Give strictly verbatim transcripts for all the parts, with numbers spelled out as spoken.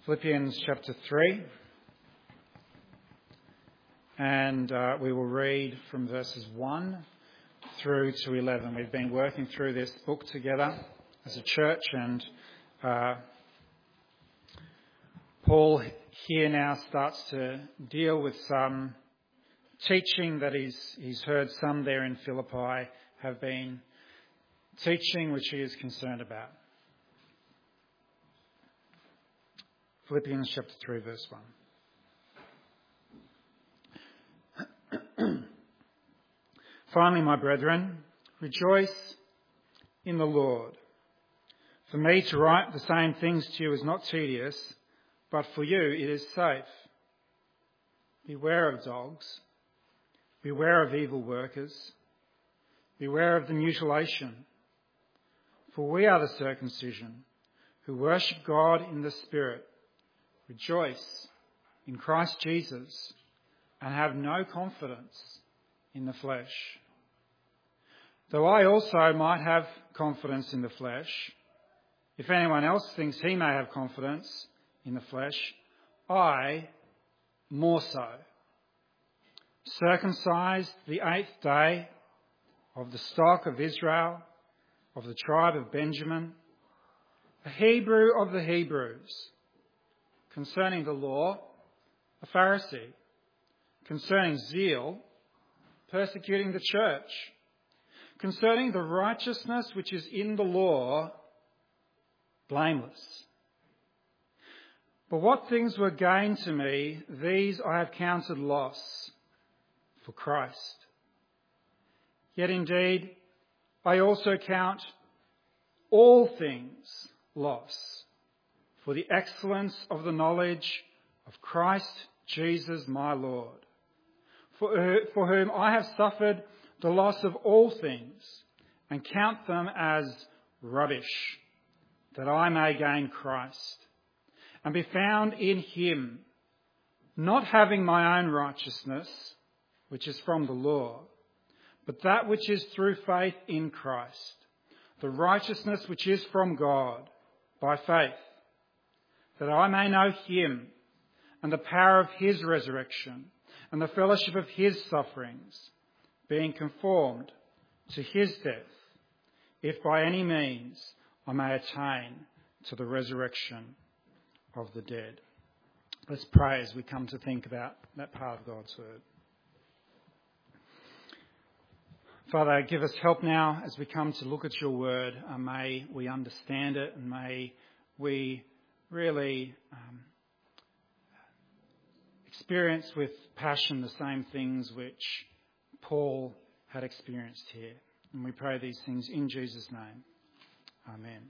Philippians chapter three, and uh, we will read from verses one through to eleven. We've been working through this book together as a church, and uh, Paul here now starts to deal with some teaching that he's, he's heard some there in Philippi have been teaching which he is concerned about. Philippians chapter three, verse one. Finally, my brethren, rejoice in the Lord. For me to write the same things to you is not tedious, but for you it is safe. Beware of dogs. Beware of evil workers. Beware of the mutilation. For we are the circumcision, who worship God in the Spirit, rejoice in Christ Jesus, and have no confidence in the flesh. Though I also might have confidence in the flesh, if anyone else thinks he may have confidence in the flesh, I more so. Circumcised the eighth day, of the stock of Israel, of the tribe of Benjamin, a Hebrew of the Hebrews, concerning the law, a Pharisee, concerning zeal, persecuting the church, concerning the righteousness which is in the law, blameless. But what things were gain to me, these I have counted loss for Christ. Yet indeed, I also count all things loss for the excellence of the knowledge of Christ Jesus my Lord, for, for whom I have suffered the loss of all things, and count them as rubbish, that I may gain Christ, and be found in him, not having my own righteousness, which is from the law, but that which is through faith in Christ, the righteousness which is from God, by faith, that I may know him, and the power of his resurrection, and the fellowship of his sufferings, being conformed to his death, if by any means I may attain to the resurrection of the dead. Let's pray as we come to think about that part of God's word. Father, give us help now as we come to look at your word. Uh, may we understand it, and may we really um, experience with passion the same things which Paul had experienced here. And we pray these things in Jesus' name. Amen.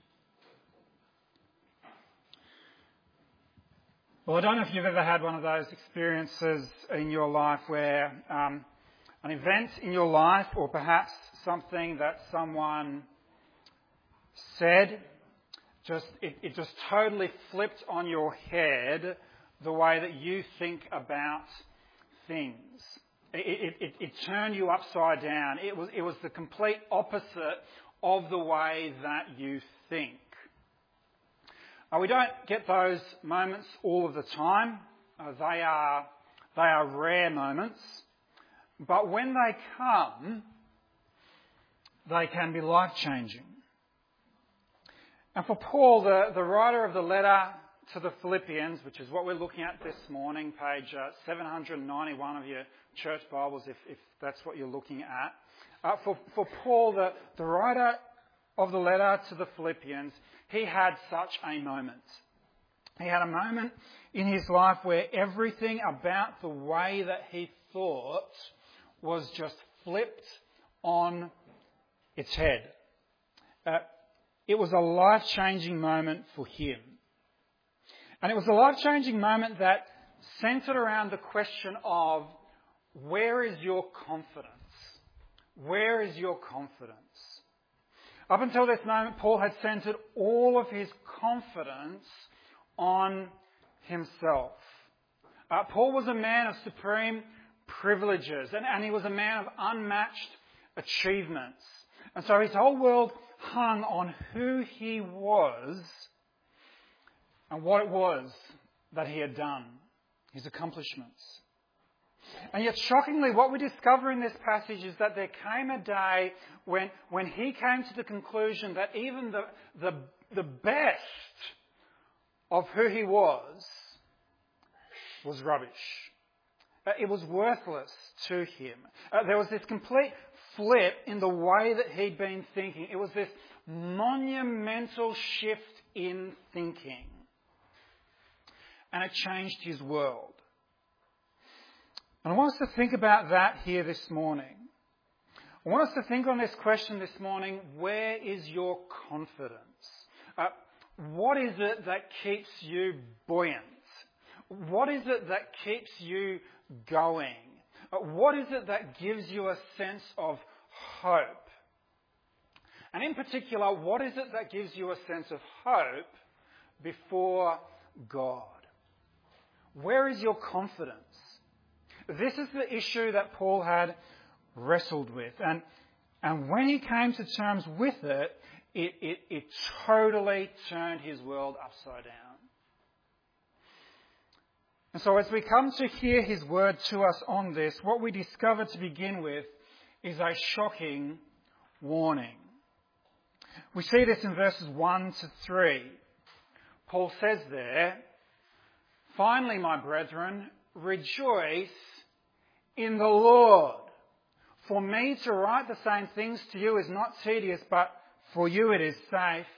Well, I don't know if you've ever had one of those experiences in your life where um, an event in your life, or perhaps something that someone said, just it, it just totally flipped on your head the way that you think about things. It, it, it, it turned you upside down. It was, it was the complete opposite of the way that you think. Uh, we don't get those moments all of the time. Uh, they are, they are rare moments. But when they come, they can be life-changing. And for Paul, the, the writer of the letter to the Philippians, which is what we're looking at this morning, page uh, seven ninety-one of your church Bibles, if, if that's what you're looking at. Uh, for, for Paul, the, the writer of the letter to the Philippians, he had such a moment. He had a moment in his life where everything about the way that he thought was just flipped on its head. Uh, it was a life-changing moment for him. And it was a life-changing moment that centred around the question of, where is your confidence? Where is your confidence? Up until this moment, Paul had centred all of his confidence on himself. Uh, Paul was a man of supreme privileges, and, and he was a man of unmatched achievements. And so his whole world hung on who he was and what it was that he had done, his accomplishments. And yet, shockingly, what we discover in this passage is that there came a day when, when he came to the conclusion that even the, the, the best of who he was was rubbish. Uh, It was worthless to him. Uh, there was this complete flip in the way that he'd been thinking. It was this monumental shift in thinking. And it changed his world. And I want us to think about that here this morning. I want us to think on this question this morning: where is your confidence? Uh, what is it that keeps you buoyant? What is it that keeps you going? Uh, what is it that gives you a sense of hope? And in particular, what is it that gives you a sense of hope before God? Where is your confidence? This is the issue that Paul had wrestled with. And, and when he came to terms with it, it, it, it totally turned his world upside down. And so as we come to hear his word to us on this, what we discover to begin with is a shocking warning. We see this in verses one to three. Paul says there, "Finally, my brethren, rejoice in the Lord. For me to write the same things to you is not tedious, but for you it is safe.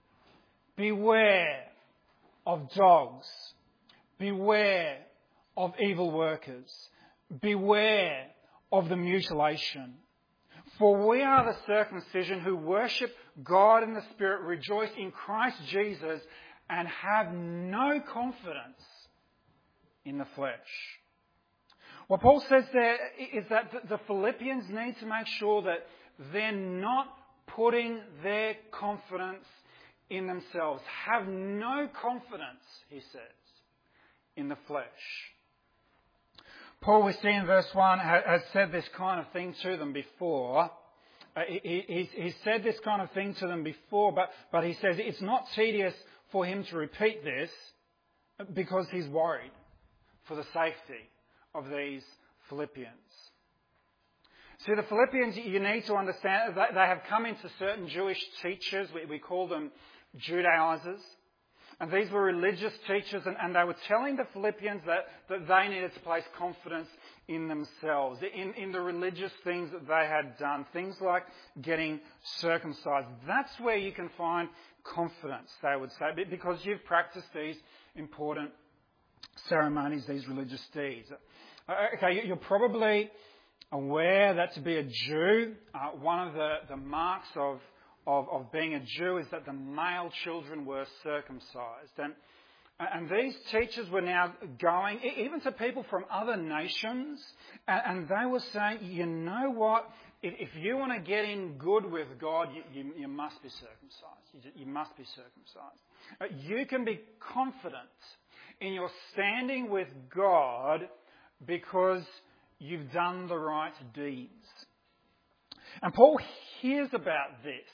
Beware of dogs. Beware of evil workers. Beware of the mutilation. For we are the circumcision who worship God in the Spirit, rejoice in Christ Jesus, and have no confidence in the flesh." What Paul says there is that the Philippians need to make sure that they're not putting their confidence in themselves. Have no confidence, he says, in the flesh. Paul, we see in verse one, has said this kind of thing to them before. Uh, he, he, he said this kind of thing to them before, but, but he says it's not tedious for him to repeat this because he's worried for the safety of these Philippians. See, the Philippians, you need to understand that they have come into certain Jewish teachers. We, we call them Judaizers. And these were religious teachers, and, and they were telling the Philippians that, that they needed to place confidence in themselves, in, in the religious things that they had done, things like getting circumcised. That's where you can find confidence, they would say, because you've practiced these important ceremonies, these religious deeds. Okay, you're probably aware that to be a Jew, uh, one of the, the marks of, of, of being a Jew is that the male children were circumcised. And, and these teachers were now going, even to people from other nations, and, and they were saying, you know what, if, if you want to get in good with God, you, you, you must be circumcised. You, you must be circumcised. Uh, you can be confident in your standing with God because you've done the right deeds. And Paul hears about this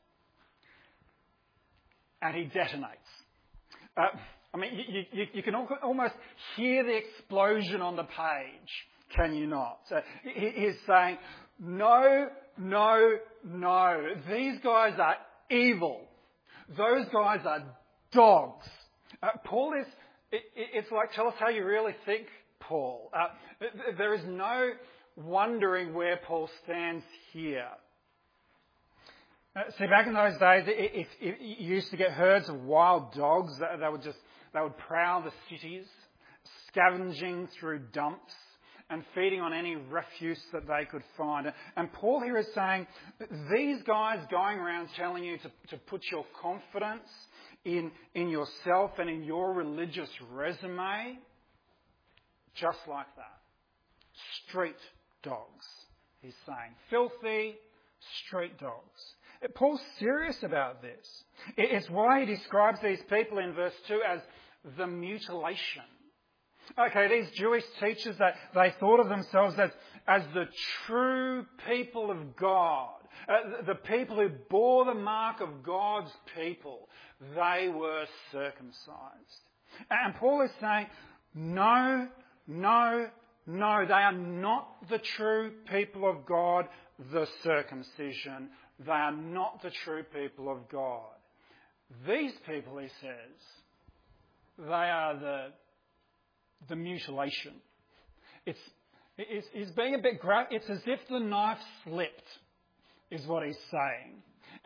and he detonates. Uh, I mean, you, you, you can almost hear the explosion on the page, can you not? Uh, he, he's saying, no, no, no. These guys are evil. Those guys are dogs. Uh, Paul is, it, it's like, tell us how you really think, Paul. Uh, there is no wondering where Paul stands here. Uh, see, back in those days, if, if you used to get herds of wild dogs, they would just they would prowl the cities, scavenging through dumps and feeding on any refuse that they could find. And Paul here is saying, these guys going around telling you to, to put your confidence in, in yourself and in your religious resume, just like that. Street dogs, he's saying. Filthy street dogs. Paul's serious about this. It's why he describes these people in verse two as the mutilation. Okay, these Jewish teachers, that they thought of themselves as, as the true people of God, uh, the people who bore the mark of God's people. They were circumcised. And Paul is saying, no, no, no, they are not the true people of God, the circumcision. They are not the true people of God. These people, he says, they are the, the mutilation. It's, it's, it's being a bit gra- It's as if the knife slipped, is what he's saying. Uh,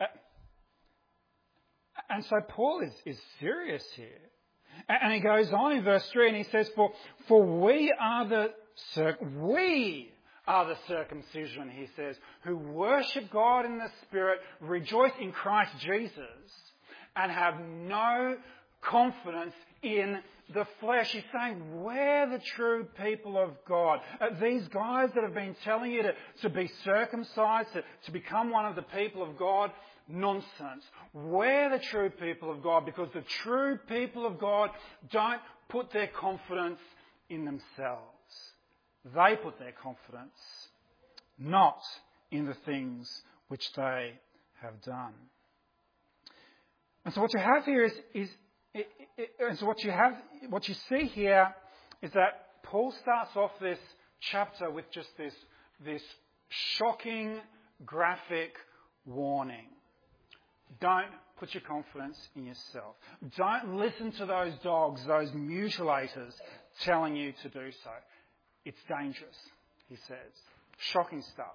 and so Paul is, is serious here. And he goes on in verse three and he says, For, for we are the circ- we are the circumcision, he says, who worship God in the Spirit, rejoice in Christ Jesus, and have no confidence in the flesh. He's saying, we're the true people of God. Uh, these guys that have been telling you to, to be circumcised, to, to become one of the people of God, nonsense. We're the true people of God, because the true people of God don't put their confidence in themselves. They put their confidence not in the things which they have done. And so what you have here is, is it, it, and so what you have, what you see here is that Paul starts off this chapter with just this, this shocking, graphic warning. Don't put your confidence in yourself. Don't listen to those dogs, those mutilators, telling you to do so. It's dangerous, he says. Shocking stuff.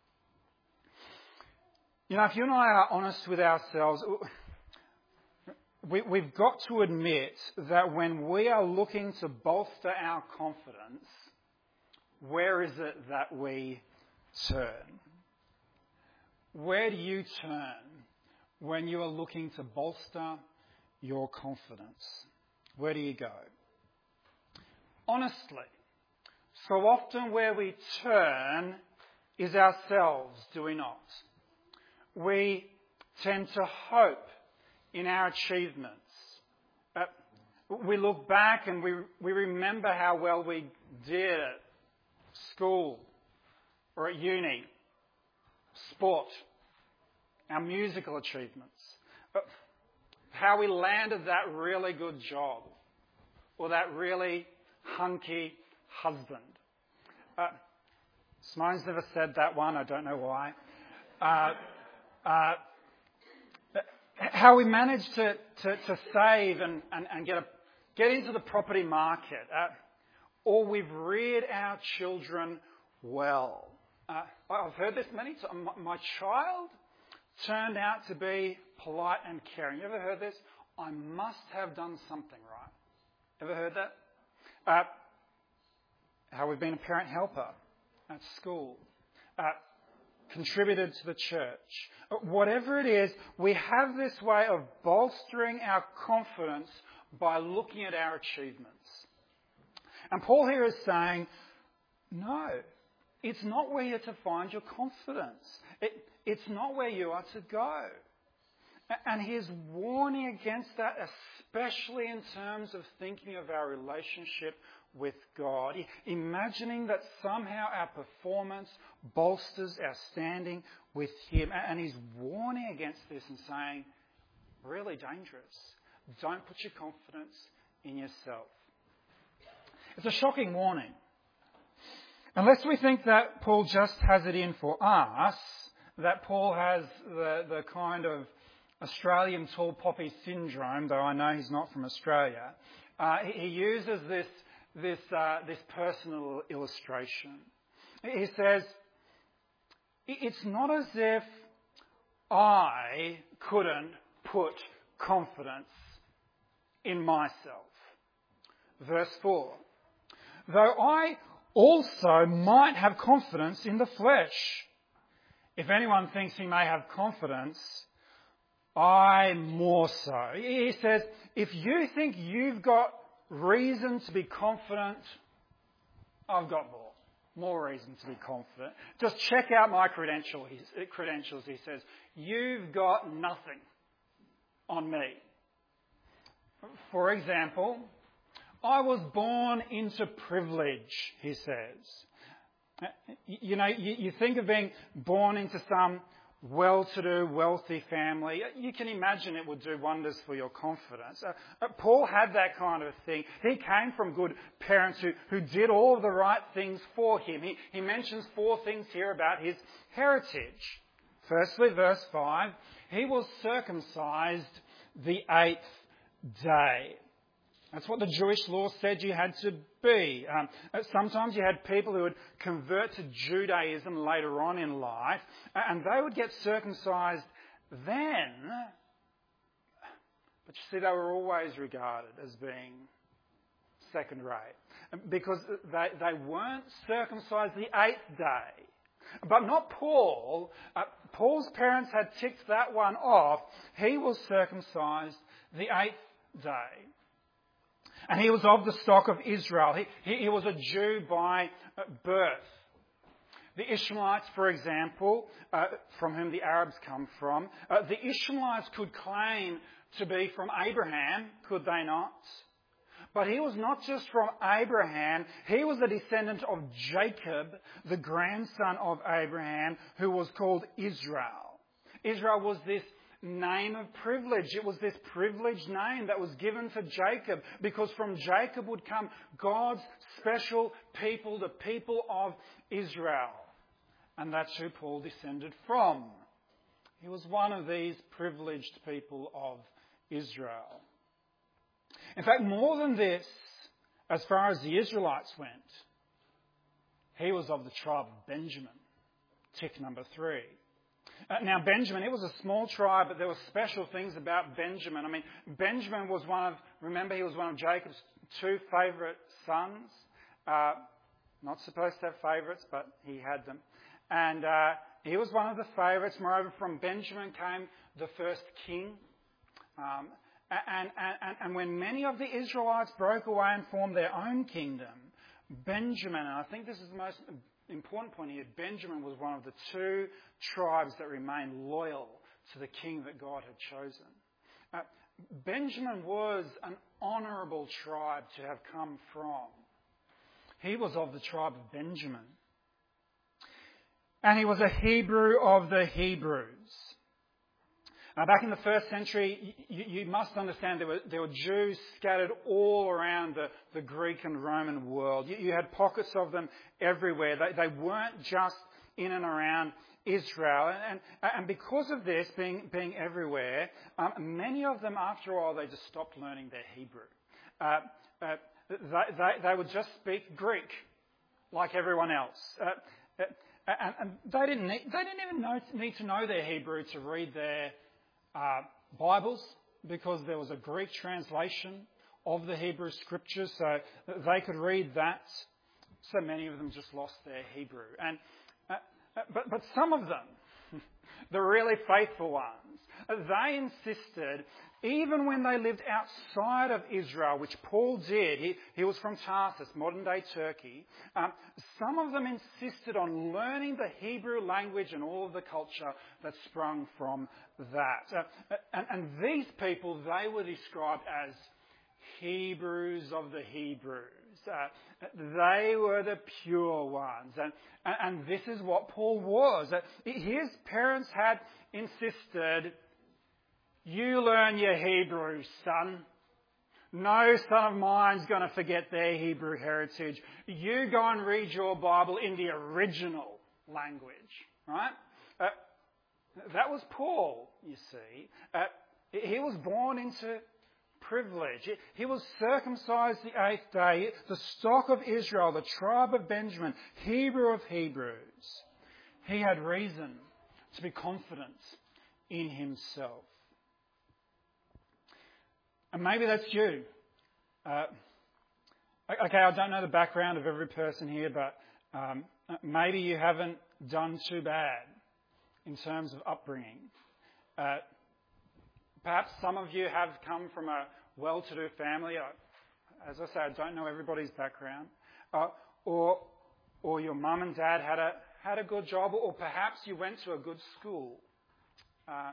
You know, if you and I are honest with ourselves, we, we've got to admit that when we are looking to bolster our confidence, where is it that we turn? Where do you turn when you are looking to bolster your confidence? Where do you go? Honestly, so often where we turn is ourselves, do we not? We tend to hope in our achievements. Uh, we look back and we, we remember how well we did at school or at uni, sport, our musical achievements, uh, how we landed that really good job or that really hunky husband. Uh, Simone's never said that one, I don't know why. Uh, uh, how we managed to, to, to save and, and, and get, a, get into the property market. Uh, or we've reared our children well. Uh, I've heard this many times. My child turned out to be polite and caring. You ever heard this? I must have done something right. Ever heard that? Uh, how we've been a parent helper at school, uh, contributed to the church. Uh, whatever it is, we have this way of bolstering our confidence by looking at our achievements. And Paul here is saying, no, it's not where you're to find your confidence. It, it's not where you are to go. And he's warning against that, especially in terms of thinking of our relationship with God, imagining that somehow our performance bolsters our standing with Him. And he's warning against this and saying, really dangerous. Don't put your confidence in yourself. It's a shocking warning. Unless we think that Paul just has it in for us, that Paul has the, the kind of Australian tall poppy syndrome, though I know he's not from Australia, uh, he, he uses this this uh, this personal illustration. He says, it's not as if I couldn't put confidence in myself. Verse four, though I also might have confidence in the flesh. If anyone thinks he may have confidence, I more so. He says, if you think you've got reason to be confident, I've got more. More reason to be confident. Just check out my credential, he, credentials, he says. You've got nothing on me. For example, I was born into privilege, he says. You know, you, you think of being born into some well-to-do, wealthy family. You can imagine it would do wonders for your confidence. Uh, uh, Paul had that kind of thing. He came from good parents who, who did all of the right things for him. He, he mentions four things here about his heritage. Firstly, verse five, he was circumcised the eighth day. That's what the Jewish law said you had to be. Um, sometimes you had people who would convert to Judaism later on in life, and they would get circumcised then. But you see, they were always regarded as being second rate, because they, they weren't circumcised the eighth day. But not Paul. Uh, Paul's parents had ticked that one off. He was circumcised the eighth day. And he was of the stock of Israel. He, he, he was a Jew by birth. The Ishmaelites, for example, uh, from whom the Arabs come from, uh, the Ishmaelites could claim to be from Abraham, could they not? But he was not just from Abraham, he was a descendant of Jacob, the grandson of Abraham, who was called Israel. Israel was this name of privilege. It was this privileged name that was given to Jacob, because from Jacob would come God's special people, the people of Israel. And that's who Paul descended from. He was one of these privileged people of Israel. In fact, more than this, as far as the Israelites went, he was of the tribe of Benjamin. Tick number three. Uh, now, Benjamin, it was a small tribe, but there were special things about Benjamin. I mean, Benjamin was one of, remember, he was one of Jacob's two favourite sons. Uh, not supposed to have favourites, but he had them. And uh, he was one of the favourites. Moreover, from Benjamin came the first king. Um, and, and, and when many of the Israelites broke away and formed their own kingdom, Benjamin, and I think this is the most important point here, Benjamin was one of the two tribes that remained loyal to the king that God had chosen. Uh, Benjamin was an honourable tribe to have come from. He was of the tribe of Benjamin. And he was a Hebrew of the Hebrews. Now, back in the first century, you, you must understand there were, there were Jews scattered all around the, the Greek and Roman world. You, you had pockets of them everywhere. They, they weren't just in and around Israel. And, and because of this being, being everywhere, um, many of them, after a while, they just stopped learning their Hebrew. Uh, uh, they, they, they would just speak Greek like everyone else. Uh, and, and they didn't need, they didn't even know, need to know their Hebrew to read their Uh, Bibles, because there was a Greek translation of the Hebrew scriptures, so they could read that. So many of them just lost their Hebrew. And uh, but but some of them, the really faithful ones, they insisted, even when they lived outside of Israel, which Paul did, he, he was from Tarsus, modern-day Turkey, um, some of them insisted on learning the Hebrew language and all of the culture that sprung from that. Uh, and, and these people, they were described as Hebrews of the Hebrews. Uh, they were the pure ones. And, and, and this is what Paul was. Uh, his parents had insisted, you learn your Hebrew, son. No son of mine's going to forget their Hebrew heritage. You go and read your Bible in the original language, right? Uh, that was Paul, you see. Uh, he was born into privilege. He was circumcised the eighth day, the stock of Israel, the tribe of Benjamin, Hebrew of Hebrews. He had reason to be confident in himself. And maybe that's you. Uh, okay, I don't know the background of every person here, but um, maybe you haven't done too bad in terms of upbringing. Uh, perhaps some of you have come from a well-to-do family. As I say, I don't know everybody's background. Uh, or or your mum and dad had a had a good job, or perhaps you went to a good school. Uh,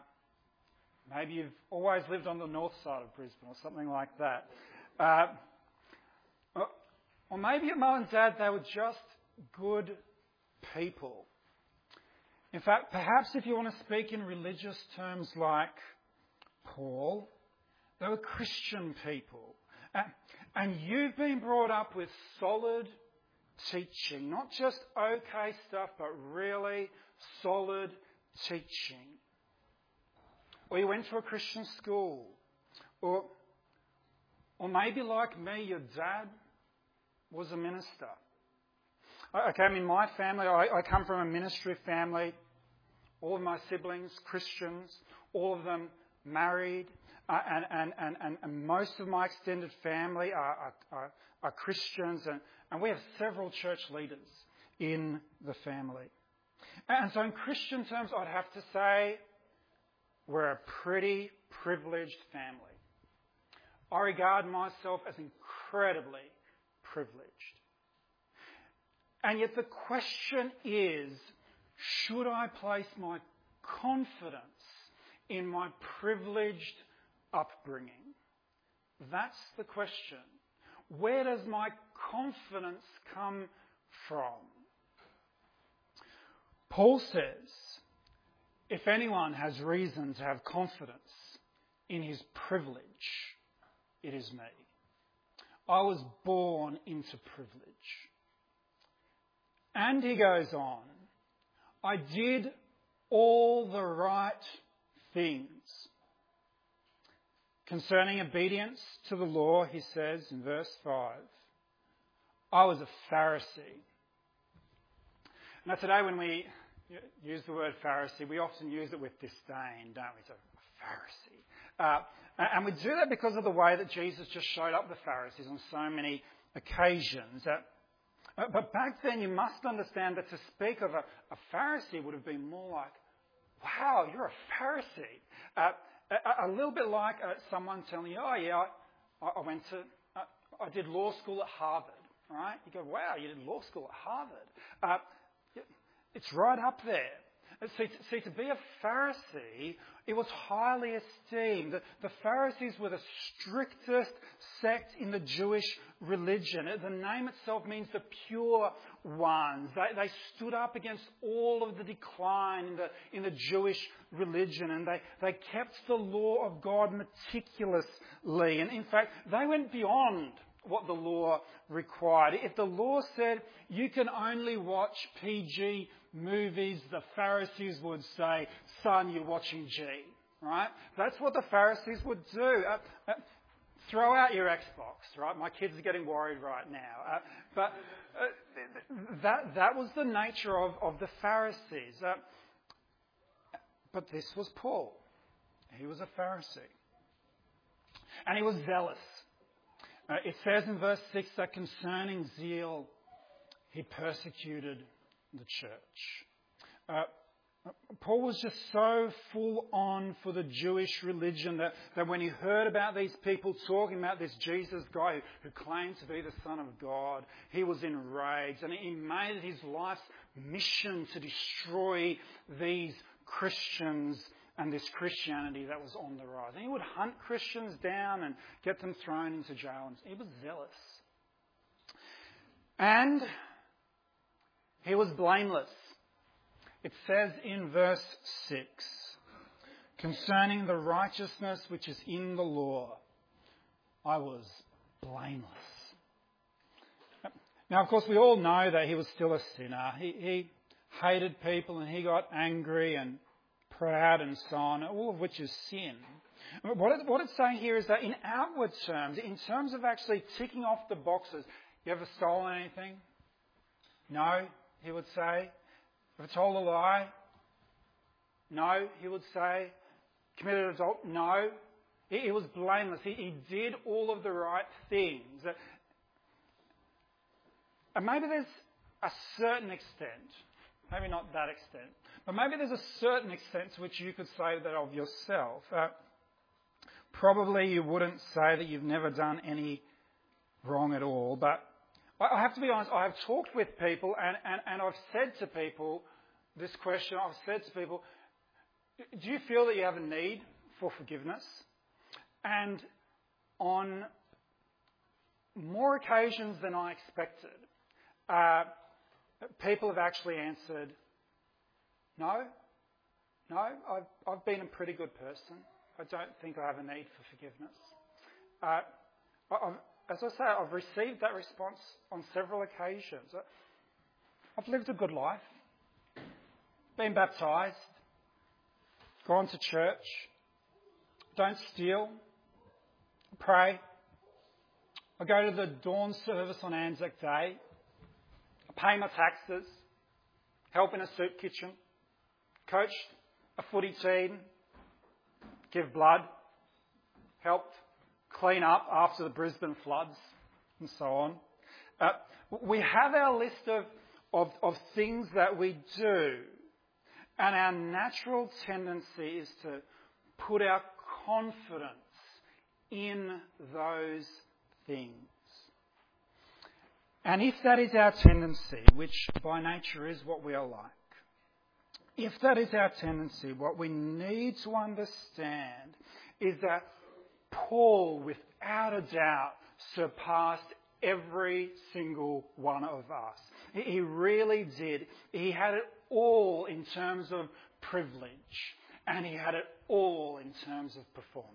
maybe you've always lived on the north side of Brisbane or something like that. Uh, Or, or maybe at mum and dad, they were just good people. In fact, perhaps if you want to speak in religious terms like Paul, they were Christian people. And you've been brought up with solid teaching, not just okay stuff, but really solid teaching. Or you went to a Christian school. Or, or maybe like me, your dad was a minister. Okay, I mean, my family, I, I come from a ministry family. All of my siblings, Christians, all of them married. Uh, and, and, and, and, and most of my extended family are, are, are Christians. And, and we have several church leaders in the family. And so in Christian terms, I'd have to say we're a pretty privileged family. I regard myself as incredibly privileged. And yet the question is, should I place my confidence in my privileged upbringing? That's the question. Where does my confidence come from? Paul says, if anyone has reason to have confidence in his privilege, it is me. I was born into privilege. And he goes on, I did all the right things. Concerning obedience to the law, he says in verse five, I was a Pharisee. Now today when we use the word Pharisee, we often use it with disdain, don't we? So, a Pharisee. Uh, and we do that because of the way that Jesus just showed up the Pharisees on so many occasions. Uh, but back then you must understand that to speak of a, a Pharisee would have been more like, wow, you're a Pharisee. Uh, a, a little bit like uh, someone telling you, oh yeah, I, I went to, uh, I did law school at Harvard, right? You go, wow, you did law school at Harvard. Uh, it's right up there. See, see, to be a Pharisee, it was highly esteemed. The, the Pharisees were the strictest sect in the Jewish religion. The name itself means the pure ones. They, they stood up against all of the decline in the, in the Jewish religion, and they, they kept the law of God meticulously. And in fact, they went beyond what the law required. If the law said you can only watch P G movies, the Pharisees would say, son, you're watching G, right? That's what the Pharisees would do. Uh, uh, throw out your Xbox, right? My kids are getting worried right now. Uh, but uh, that that was the nature of, of the Pharisees. Uh, but this was Paul. He was a Pharisee. And he was zealous. Uh, it says in verse six that concerning zeal, he persecuted the church. Uh, Paul was just so full on for the Jewish religion that, that when he heard about these people talking about this Jesus guy who, who claimed to be the Son of God, he was enraged, and he made it his life's mission to destroy these Christians and this Christianity that was on the rise. And he would hunt Christians down and get them thrown into jail. And he was zealous. And he was blameless. It says in verse six, concerning the righteousness which is in the law, I was blameless. Now, of course, we all know that he was still a sinner. He, he hated people and he got angry and proud and so on, all of which is sin. What, it, what it's saying here is that in outward terms, in terms of actually ticking off the boxes, you ever stolen anything? No, he would say. Ever told a lie? No, he would say. Committed adult? No. He, he was blameless. He, he did all of the right things. And maybe there's a certain extent, maybe not that extent, but maybe there's a certain extent to which you could say that of yourself. Uh, probably you wouldn't say that you've never done any wrong at all, but I have to be honest, I have talked with people and, and, and I've said to people this question, I've said to people, do you feel that you have a need for forgiveness? And on more occasions than I expected, uh, people have actually answered, no, no, I've, I've been a pretty good person. I don't think I have a need for forgiveness. Uh, I've, as I say, I've received that response on several occasions. I've lived a good life, been baptised, gone to church, don't steal, pray. I go to the dawn service on Anzac Day. I pay my taxes, help in a soup kitchen, coached a footy team, give blood, helped clean up after the Brisbane floods, and so on. Uh, we have our list of, of, of things that we do, and our natural tendency is to put our confidence in those things. And if that is our tendency, which by nature is what we are like, if that is our tendency, what we need to understand is that Paul, without a doubt, surpassed every single one of us. He really did. He had it all in terms of privilege, and he had it all in terms of performance.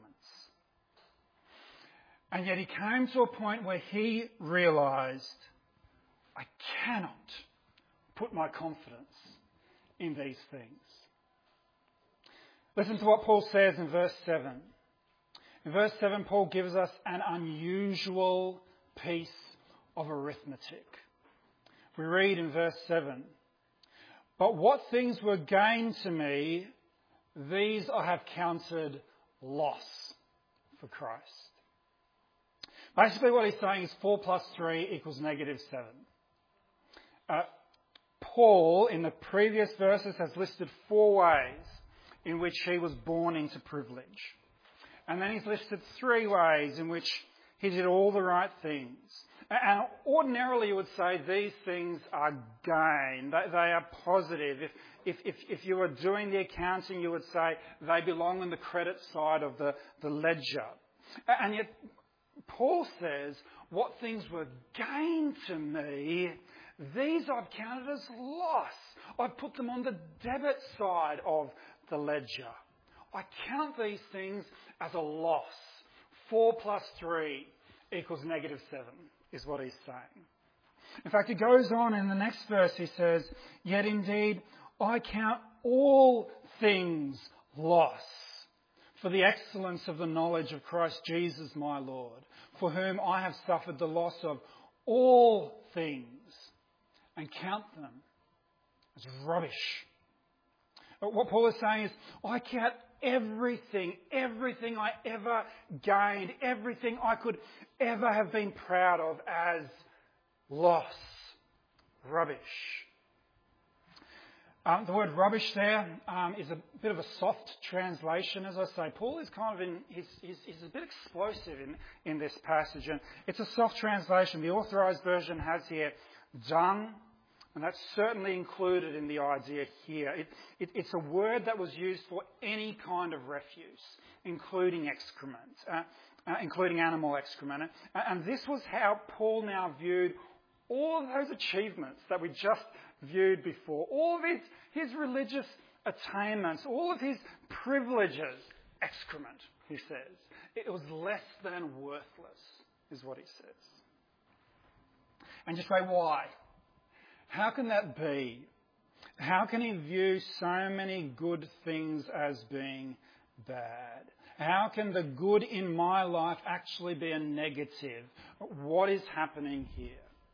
And yet he came to a point where he realised, I cannot put my confidence in these things. Listen to what Paul says in verse seven. In verse seven, Paul gives us an unusual piece of arithmetic. We read in verse seven, but what things were gained to me, these I have counted loss for Christ. Basically what he's saying is four plus three equals negative seven. Uh, Paul, in the previous verses, has listed four ways in which he was born into privilege. And then he's listed three ways in which he did all the right things. And ordinarily you would say these things are gain. They, they are positive. If, if, if, if you were doing the accounting, you would say they belong on the credit side of the, the ledger. And yet Paul says, what things were gained to me, these I've counted as loss. I've put them on the debit side of the ledger. I count these things as a loss. Four plus three equals negative seven, is what he's saying. In fact, it goes on in the next verse, he says, yet indeed I count all things loss for the excellence of the knowledge of Christ Jesus my Lord, for whom I have suffered the loss of all things, and count them as rubbish. But what Paul is saying is, I count everything, everything I ever gained, everything I could ever have been proud of as loss, rubbish. Um, the word rubbish there um, is a bit of a soft translation, as I say. Paul is kind of in, he's, he's, he's a bit explosive in, in this passage, and it's a soft translation. The Authorised Version has here dung, and that's certainly included in the idea here. It, it, it's a word that was used for any kind of refuse, including excrement, uh, uh, including animal excrement. Uh, and this was how Paul now viewed all of those achievements that we just viewed before, all of his, his religious attainments, all of his privileges, excrement, he says. It was less than worthless, is what he says. And you say, why? How can that be? How can he view so many good things as being bad? How can the good in my life actually be a negative? What is happening here?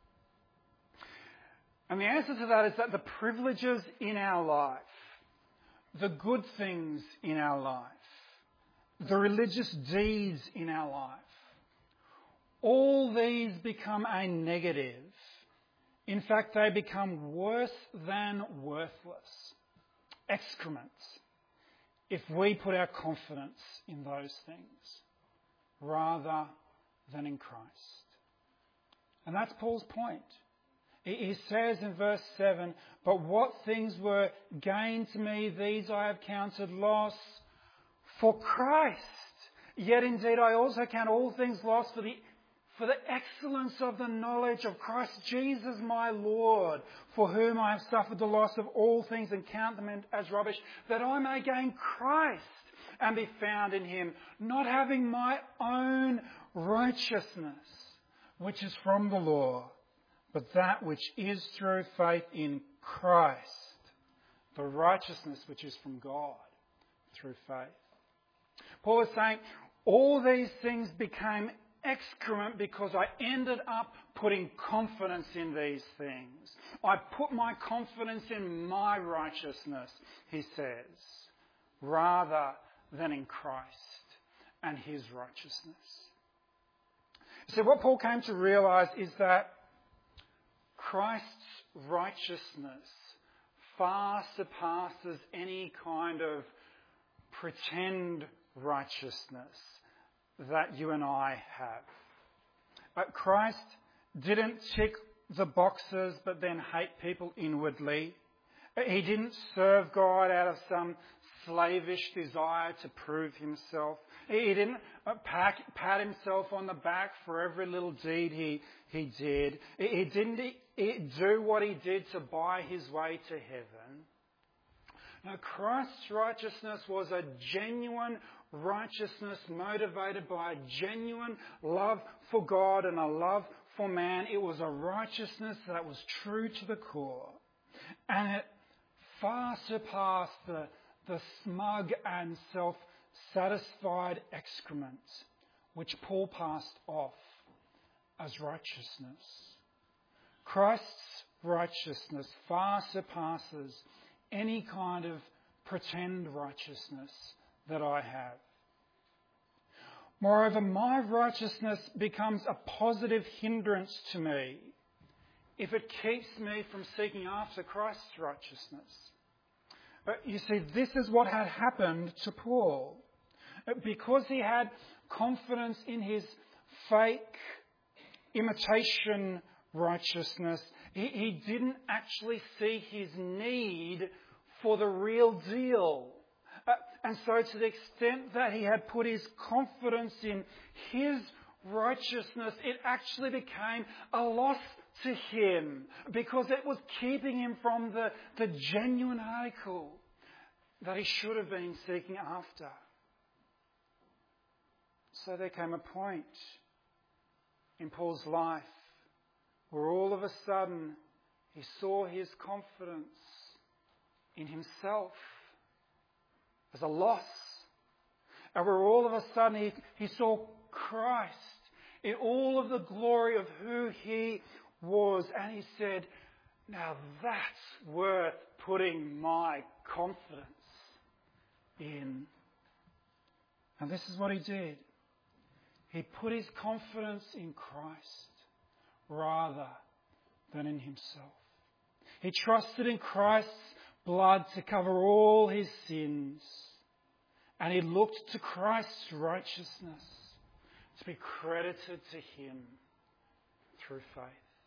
And the answer to that is that the privileges in our life, the good things in our life, the religious deeds in our life, all these become a negative. In fact, they become worse than worthless, excrement, if we put our confidence in those things rather than in Christ. And that's Paul's point. He says in verse seven, but what things were gained to me, these I have counted loss for Christ. Yet indeed I also count all things lost for the, for the excellence of the knowledge of Christ Jesus my Lord, for whom I have suffered the loss of all things and count them as rubbish, that I may gain Christ and be found in him, not having my own righteousness, which is from the law, but that which is through faith in Christ, the righteousness which is from God through faith. Paul is saying, all these things became excrement because I ended up putting confidence in these things. I put my confidence in my righteousness, he says, rather than in Christ and his righteousness. So what Paul came to realise is that Christ's righteousness far surpasses any kind of pretend righteousness that you and I have. But Christ didn't tick the boxes but then hate people inwardly. He didn't serve God out of some slavish desire to prove himself. He didn't pat, pat himself on the back for every little deed he, he did. He didn't do what he did to buy his way to heaven. No, Christ's righteousness was a genuine righteousness motivated by a genuine love for God and a love for man. It was a righteousness that was true to the core. And it far surpassed the, the smug and self-satisfied excrement which Paul passed off as righteousness. Christ's righteousness far surpasses any kind of pretend righteousness that I have. Moreover, my righteousness becomes a positive hindrance to me if it keeps me from seeking after Christ's righteousness. But you see, this is what had happened to Paul. Because he had confidence in his fake imitation righteousness, he, he didn't actually see his need for the real deal. Uh, and so to the extent that he had put his confidence in his righteousness, it actually became a loss to him because it was keeping him from the, the genuine article that he should have been seeking after. So there came a point in Paul's life where all of a sudden he saw his confidence in himself as a loss. And where all of a sudden he, he saw Christ in all of the glory of who he was. And he said, now that's worth putting my confidence in. And this is what he did. He put his confidence in Christ rather than in himself. He trusted in Christ's blood to cover all his sins. And he looked to Christ's righteousness to be credited to him through faith.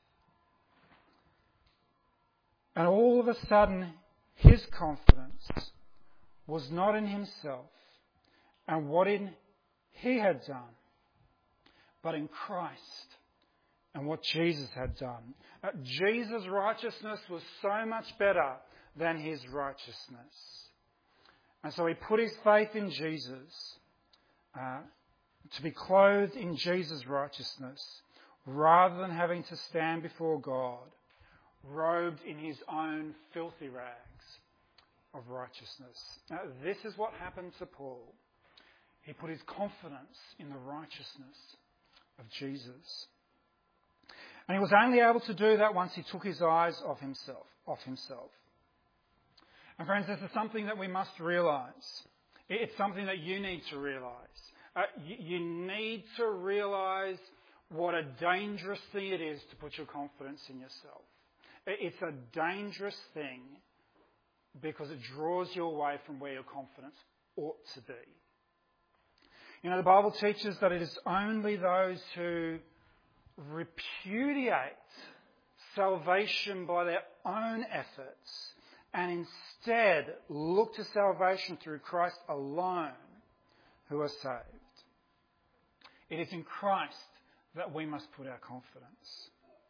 And all of a sudden, his confidence was not in himself and what in he had done, but in Christ and what Jesus had done. Uh, Jesus' righteousness was so much better than his righteousness. And so he put his faith in Jesus uh, to be clothed in Jesus' righteousness rather than having to stand before God robed in his own filthy rags of righteousness. Now, this is what happened to Paul. He put his confidence in the righteousness of Jesus. And he was only able to do that once he took his eyes off himself, off himself. And friends, this is something that we must realise. It's something that you need to realise. Uh, you, you need to realise what a dangerous thing it is to put your confidence in yourself. It's a dangerous thing because it draws you away from where your confidence ought to be. You know, the Bible teaches that it is only those who repudiate salvation by their own efforts and instead look to salvation through Christ alone who are saved. It is in Christ that we must put our confidence.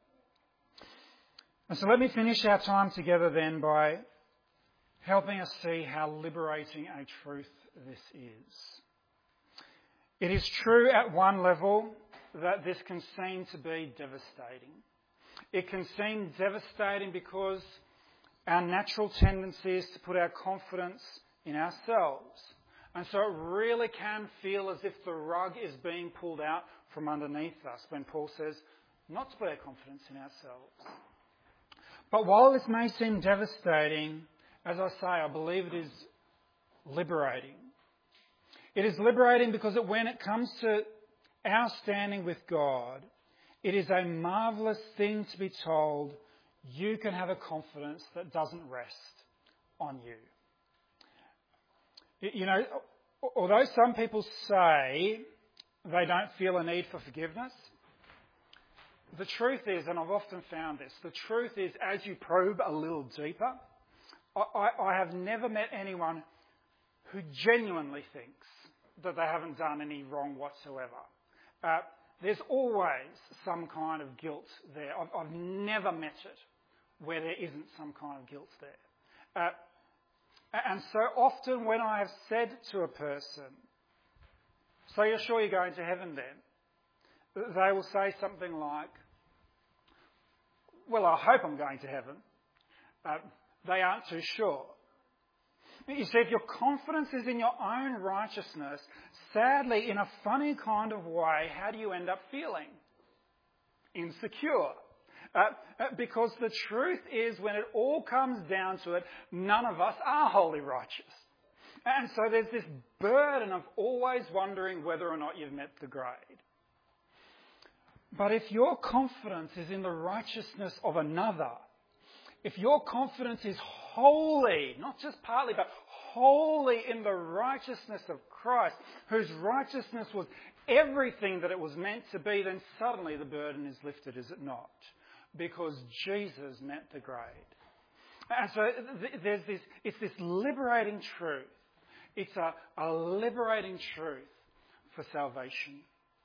And so let me finish our time together then by helping us see how liberating a truth this is. It is true at one level that this can seem to be devastating. It can seem devastating because our natural tendency is to put our confidence in ourselves. And so it really can feel as if the rug is being pulled out from underneath us when Paul says not to put our confidence in ourselves. But while this may seem devastating, as I say, I believe it is liberating. It is liberating because it, when it comes to our standing with God, it is a marvellous thing to be told you can have a confidence that doesn't rest on you. You know, although some people say they don't feel a need for forgiveness, the truth is, and I've often found this, the truth is as you probe a little deeper, I, I have never met anyone who genuinely thinks that they haven't done any wrong whatsoever. Uh, there's always some kind of guilt there. I've, I've never met it where there isn't some kind of guilt there. Uh, and so often when I have said to a person, so you're sure you're going to heaven then? They will say something like, well, I hope I'm going to heaven. Uh, they aren't too sure. You see, if your confidence is in your own righteousness, sadly, in a funny kind of way, how do you end up feeling? Insecure. Uh, because the truth is, when it all comes down to it, none of us are wholly righteous. And so there's this burden of always wondering whether or not you've met the grade. But if your confidence is in the righteousness of another, if your confidence is wholly, not just partly, but wholly in the righteousness of Christ, whose righteousness was everything that it was meant to be, then suddenly the burden is lifted, is it not? Because Jesus met the grade. And so there's this, it's this liberating truth. It's a, a liberating truth for salvation.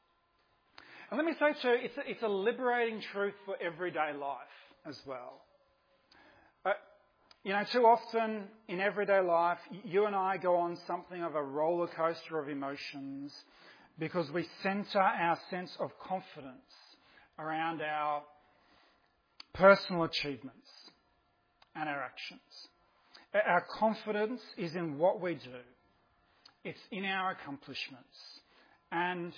And let me say too, it's a, it's a liberating truth for everyday life as well. Uh, you know, too often in everyday life, you and I go on something of a roller coaster of emotions because we centre our sense of confidence around our personal achievements and our actions. Our confidence is in what we do. It's in our accomplishments. And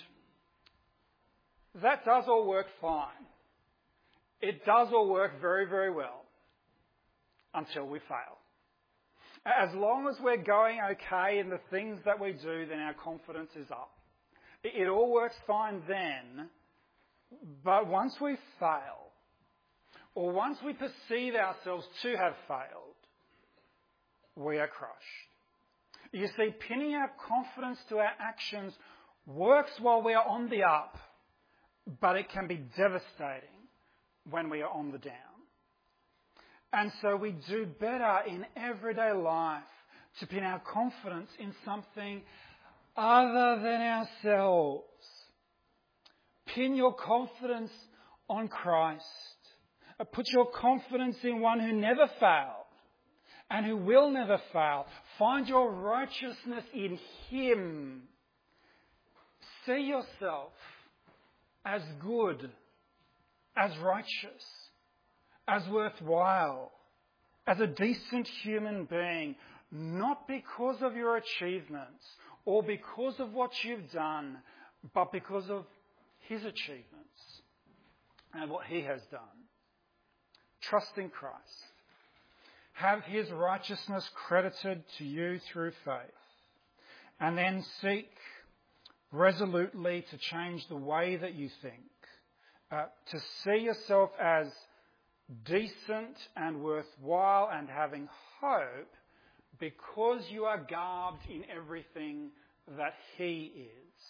that does all work fine. It does all work very, very well until we fail. As long as we're going okay in the things that we do, then our confidence is up. It all works fine then, but once we fail, or once we perceive ourselves to have failed, we are crushed. You see, pinning our confidence to our actions works while we are on the up, but it can be devastating when we are on the down. And so we do better in everyday life to pin our confidence in something other than ourselves. Pin your confidence on Christ. Put your confidence in one who never failed and who will never fail. Find your righteousness in Him. See yourself as good, as righteous, as worthwhile, as a decent human being, not because of your achievements or because of what you've done, but because of His achievements and what He has done. Trust in Christ. Have His righteousness credited to you through faith. And then seek resolutely to change the way that you think. Uh, to see yourself as decent and worthwhile and having hope because you are garbed in everything that He is.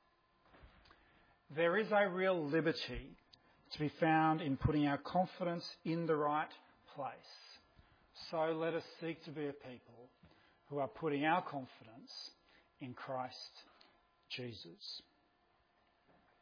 There is a real liberty to be found in putting our confidence in the right place. So let us seek to be a people who are putting our confidence in Christ Jesus.